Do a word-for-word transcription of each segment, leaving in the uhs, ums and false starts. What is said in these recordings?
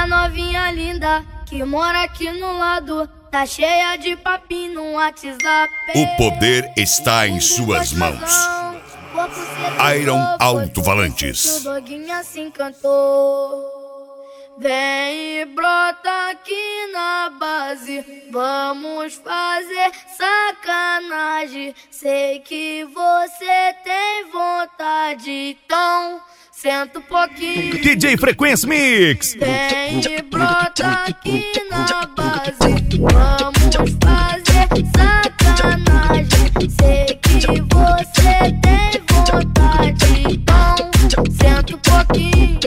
A novinha linda que mora aqui no lado tá cheia de papinho no WhatsApp. O poder está em suas mãos. Iron Alto-Falantes. O doguinho assim cantou. Vem e brota aqui na base, vamos fazer sacanagem. Sei que você tem vontade, então senta um pouquinho. D J Frequência Mix. Vem e brota aqui na base, vamos fazer sacanagem. Sei que você tem vontade, então senta um pouquinho.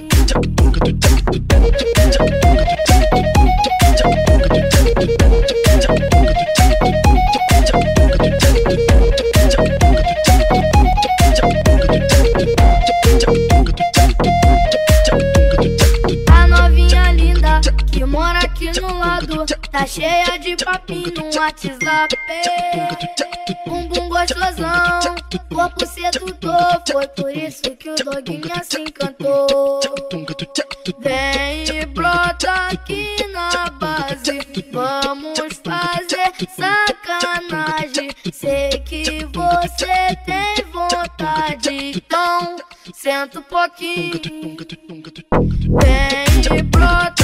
A novinha linda que mora aqui no lado tá cheia de papinho no WhatsApp. Bumbum gostosão, corpo sedutor, foi por isso que o doguinho assim cantou. Vem e brota aqui na base, vamos fazer sacanagem. Sei que você tem vontade, então senta um pouquinho. Vem e brota